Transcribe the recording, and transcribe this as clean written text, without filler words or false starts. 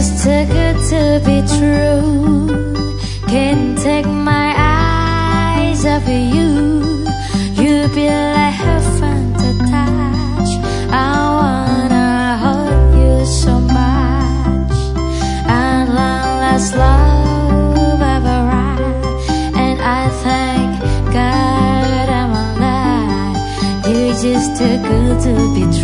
just too good to be true. Can't take my eyes off of you. You be like heaven to touch. I wanna hold you so much. And long last love ever right. And I thank God I'm alive. You're just too good to be true.